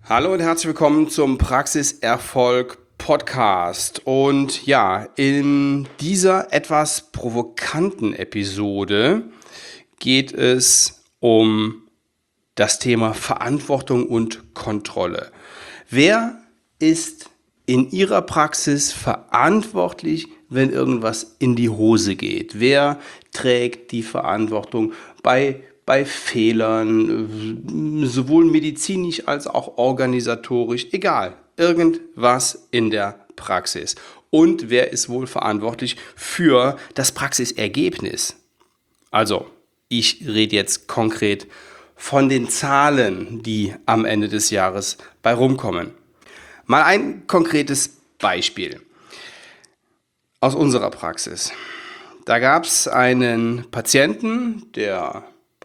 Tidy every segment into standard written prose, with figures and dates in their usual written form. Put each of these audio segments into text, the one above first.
Hallo und herzlich willkommen zum Praxiserfolg Podcast. Und ja, in dieser etwas provokanten Episode geht es um das Thema Verantwortung und Kontrolle. Wer ist in Ihrer Praxis verantwortlich, wenn irgendwas in die Hose geht? Wer trägt die Verantwortung bei Fehlern, sowohl medizinisch als auch organisatorisch, egal, irgendwas in der Praxis. Und wer ist wohl verantwortlich für das Praxisergebnis? Also, ich rede jetzt konkret von den Zahlen, die am Ende des Jahres bei rumkommen. Mal ein konkretes Beispiel aus unserer Praxis. Da gab es einen Patienten, der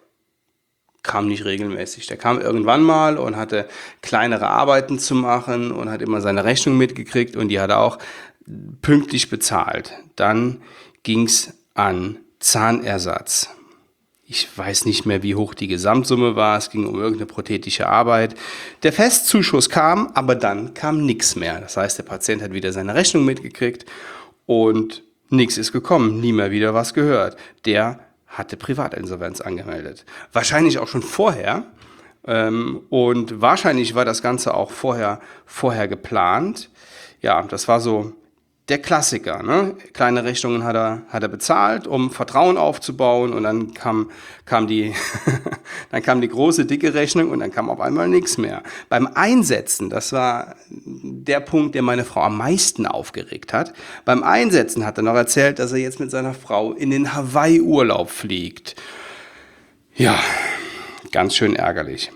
kam nicht regelmäßig. Der kam irgendwann mal und hatte kleinere Arbeiten zu machen und hat immer seine Rechnung mitgekriegt und die hat er auch pünktlich bezahlt. Dann ging es an Zahnersatz. Ich weiß nicht mehr, wie hoch die Gesamtsumme war. Es ging um irgendeine prothetische Arbeit. Der Festzuschuss kam, aber dann kam nichts mehr. Das heißt, der Patient hat wieder seine Rechnung mitgekriegt und nichts ist gekommen. Nie mehr wieder was gehört. Der hatte Privatinsolvenz angemeldet. Wahrscheinlich auch schon vorher. Und wahrscheinlich war das Ganze auch vorher geplant. Ja, das war so der Klassiker. Ne? Kleine Rechnungen hat er bezahlt, um Vertrauen aufzubauen. Und dann kam die, dann kam die große, dicke Rechnung und dann kam auf einmal nichts mehr. Beim Einsetzen, das war der Punkt, der meine Frau am meisten aufgeregt hat. Beim Einsetzen hat er noch erzählt, dass er jetzt mit seiner Frau in den Hawaii-Urlaub fliegt. Ja, ganz schön ärgerlich.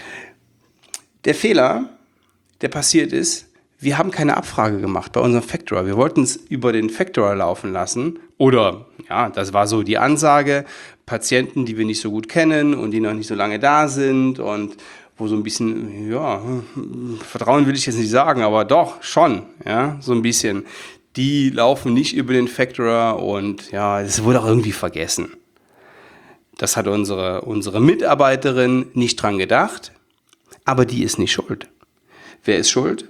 Der Fehler, der passiert ist, wir haben keine Abfrage gemacht bei unserem Factorer. Wir wollten es über den Factorer laufen lassen. Oder, ja, das war so die Ansage, Patienten, die wir nicht so gut kennen und die noch nicht so lange da sind und wo so ein bisschen, ja, Vertrauen will ich jetzt nicht sagen, aber doch, schon, ja, so ein bisschen. Die laufen nicht über den Factorer und ja, es wurde auch irgendwie vergessen. Das hat unsere Mitarbeiterin nicht dran gedacht, aber die ist nicht schuld. Wer ist schuld?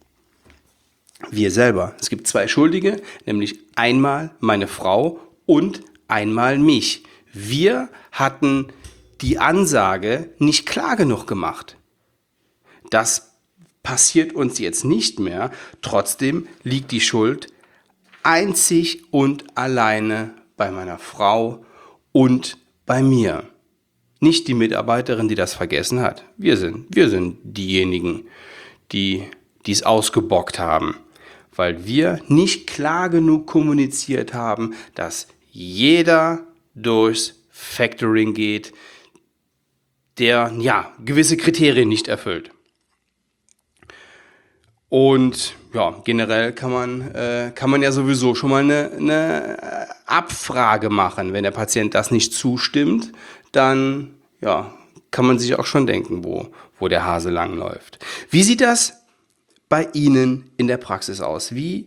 Wir selber. Es gibt zwei Schuldige, nämlich einmal meine Frau und einmal mich. Wir hatten die Ansage nicht klar genug gemacht. Das passiert uns jetzt nicht mehr. Trotzdem liegt die Schuld einzig und alleine bei meiner Frau und bei mir. Nicht die Mitarbeiterin, die das vergessen hat. Wir sind diejenigen, die es ausgebockt haben. Weil wir nicht klar genug kommuniziert haben, dass jeder durchs Factoring geht, der ja gewisse Kriterien nicht erfüllt. Und ja, generell kann man ja sowieso schon mal eine Abfrage machen. Wenn der Patient das nicht zustimmt, dann ja, kann man sich auch schon denken, wo der Hase langläuft. Wie sieht das bei Ihnen in der Praxis aus? Wie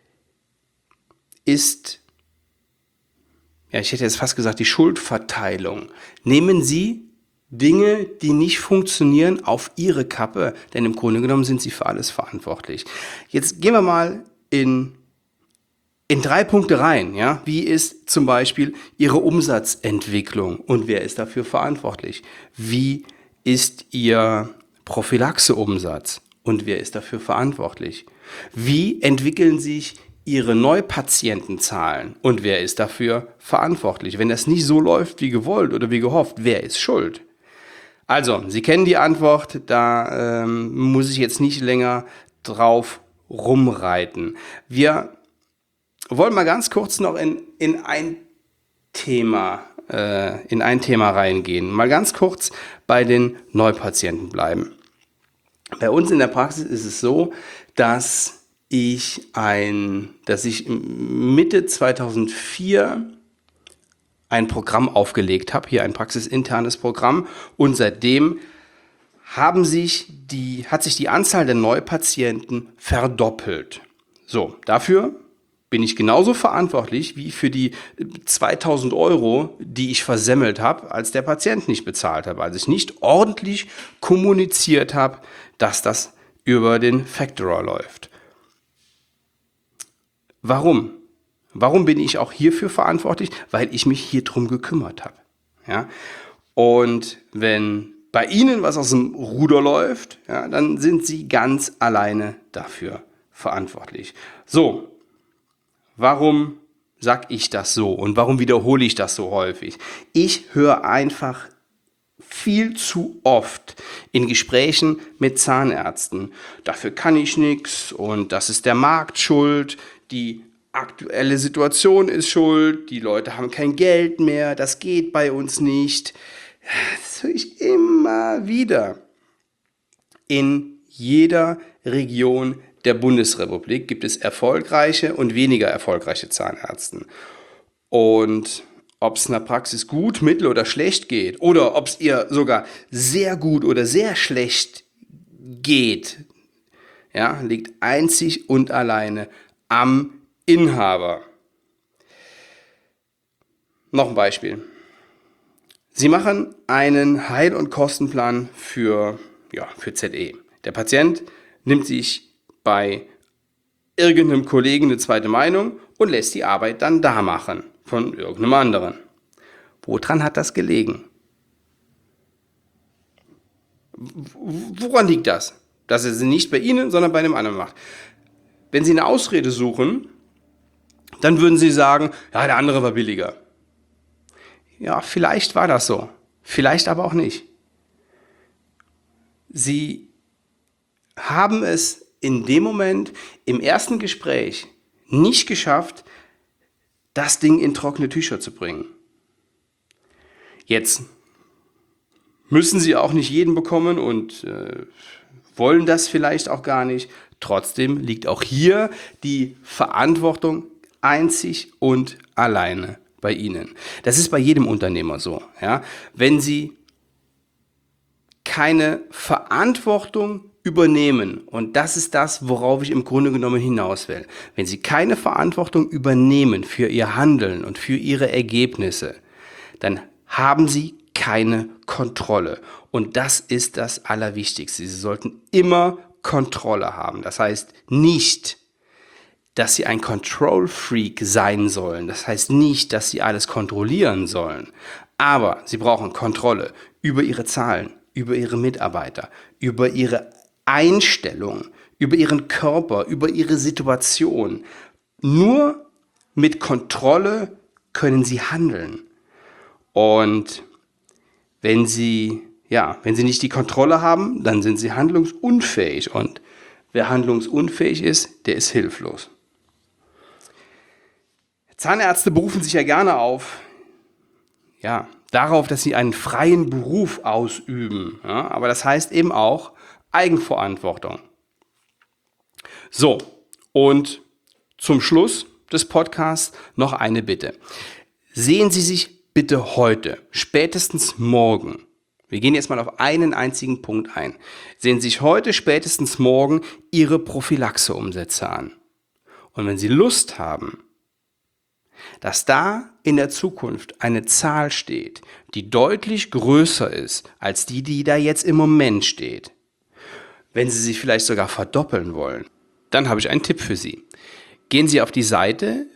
ist, ja, ich hätte jetzt fast gesagt, die Schuldverteilung? Nehmen Sie Dinge, die nicht funktionieren, auf Ihre Kappe, denn im Grunde genommen sind Sie für alles verantwortlich. Jetzt gehen wir mal in 3 Punkte rein. Ja? Wie ist zum Beispiel Ihre Umsatzentwicklung und wer ist dafür verantwortlich? Wie ist Ihr Prophylaxeumsatz? Und wer ist dafür verantwortlich? Wie entwickeln sich Ihre Neupatientenzahlen? Und wer ist dafür verantwortlich? Wenn das nicht so läuft wie gewollt oder wie gehofft, wer ist schuld? Also, Sie kennen die Antwort, da muss ich jetzt nicht länger drauf rumreiten. Wir wollen mal ganz kurz noch in ein Thema reingehen. Mal ganz kurz bei den Neupatienten bleiben. Bei uns in der Praxis ist es so, dass ich Mitte 2004 ein Programm aufgelegt habe, hier ein praxisinternes Programm, und seitdem hat sich die Anzahl der Neupatienten verdoppelt. So, dafür bin ich genauso verantwortlich wie für die 2000 Euro, die ich versemmelt habe, als der Patient nicht bezahlt hat, als ich nicht ordentlich kommuniziert habe, dass das über den Facturer läuft. Warum? Warum bin ich auch hierfür verantwortlich? Weil ich mich hier drum gekümmert habe. Ja? Und wenn bei Ihnen was aus dem Ruder läuft, ja, dann sind Sie ganz alleine dafür verantwortlich. So, warum sage ich das so und warum wiederhole ich das so häufig? Ich höre einfach viel zu oft in Gesprächen mit Zahnärzten, dafür kann ich nichts und das ist der Markt schuld, die aktuelle Situation ist schuld, die Leute haben kein Geld mehr, das geht bei uns nicht. Das höre ich immer wieder. In jeder Region der Bundesrepublik gibt es erfolgreiche und weniger erfolgreiche Zahnärzte. Und ob es in der Praxis gut, mittel oder schlecht geht oder ob es ihr sogar sehr gut oder sehr schlecht geht, ja, liegt einzig und alleine am Inhaber. Noch ein Beispiel. Sie machen einen Heil- und Kostenplan für ZE. Der Patient nimmt sich bei irgendeinem Kollegen eine zweite Meinung und lässt die Arbeit dann da machen von irgendeinem anderen. Woran hat das gelegen? Woran liegt das? Dass er sie nicht bei Ihnen, sondern bei einem anderen macht. Wenn Sie eine Ausrede suchen, dann würden Sie sagen, ja, der andere war billiger. Ja, vielleicht war das so, vielleicht aber auch nicht. Sie haben es in dem Moment im ersten Gespräch nicht geschafft, das Ding in trockene Tücher zu bringen. Jetzt müssen Sie auch nicht jeden bekommen und wollen das vielleicht auch gar nicht. Trotzdem liegt auch hier die Verantwortung einzig und alleine bei Ihnen. Das ist bei jedem Unternehmer so. Ja? Wenn Sie keine Verantwortung übernehmen, und das ist das, worauf ich im Grunde genommen hinaus will, wenn Sie keine Verantwortung übernehmen für Ihr Handeln und für Ihre Ergebnisse, dann haben Sie keine Kontrolle. Und das ist das Allerwichtigste. Sie sollten immer Kontrolle haben. Das heißt nicht, dass Sie ein Control-Freak sein sollen. Das heißt nicht, dass Sie alles kontrollieren sollen. Aber Sie brauchen Kontrolle über Ihre Zahlen, über Ihre Mitarbeiter, über Ihre Einstellung, über Ihren Körper, über Ihre Situation. Nur mit Kontrolle können Sie handeln. Und wenn Sie nicht die Kontrolle haben, dann sind Sie handlungsunfähig. Und wer handlungsunfähig ist, der ist hilflos. Zahnärzte berufen sich ja gerne darauf, dass sie einen freien Beruf ausüben. Ja, aber das heißt eben auch Eigenverantwortung. So, und zum Schluss des Podcasts noch eine Bitte. Sehen Sie sich bitte heute, spätestens morgen, wir gehen jetzt mal auf einen einzigen Punkt ein, sehen Sie sich heute, spätestens morgen Ihre Prophylaxe-Umsätze an. Und wenn Sie Lust haben, dass da in der Zukunft eine Zahl steht, die deutlich größer ist als die da jetzt im Moment steht, wenn Sie sich vielleicht sogar verdoppeln wollen, dann habe ich einen Tipp für Sie. Gehen Sie auf die Seite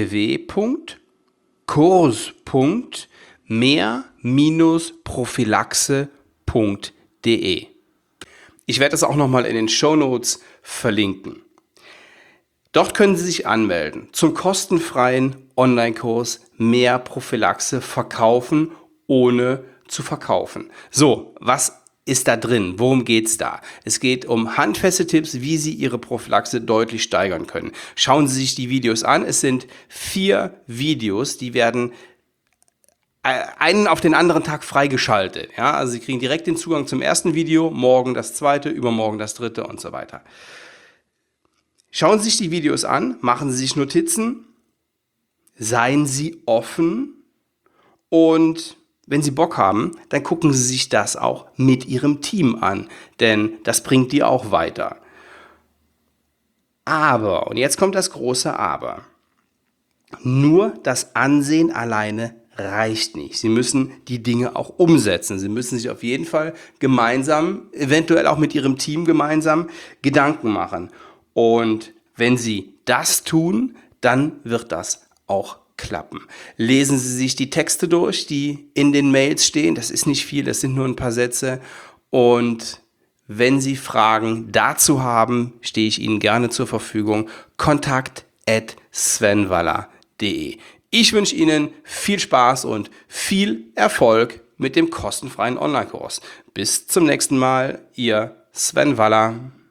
www.mehr-prophylaxe.de. Ich werde das auch nochmal in den Shownotes verlinken. Dort können Sie sich anmelden zum kostenfreien Online-Kurs Mehr Prophylaxe verkaufen, ohne zu verkaufen. So, was ist da drin? Worum geht's da? Es geht um handfeste Tipps, wie Sie Ihre Prophylaxe deutlich steigern können. Schauen Sie sich die Videos an. Es sind 4 Videos, die werden einen auf den anderen Tag freigeschaltet. Ja, also Sie kriegen direkt den Zugang zum ersten Video, morgen das zweite, übermorgen das dritte und so weiter. Schauen Sie sich die Videos an, machen Sie sich Notizen, seien Sie offen und wenn Sie Bock haben, dann gucken Sie sich das auch mit Ihrem Team an, denn das bringt die auch weiter. Aber, und jetzt kommt das große Aber, Nur das Ansehen alleine reicht nicht. Sie müssen die Dinge auch umsetzen. Sie müssen sich auf jeden Fall gemeinsam, eventuell auch mit Ihrem Team gemeinsam Gedanken machen. Und wenn Sie das tun, dann wird das auch klappen. Lesen Sie sich die Texte durch, die in den Mails stehen. Das ist nicht viel, das sind nur ein paar Sätze. Und wenn Sie Fragen dazu haben, stehe ich Ihnen gerne zur Verfügung. kontakt@svenwaller.de. Ich wünsche Ihnen viel Spaß und viel Erfolg mit dem kostenfreien Online-Kurs. Bis zum nächsten Mal, Ihr Sven Waller.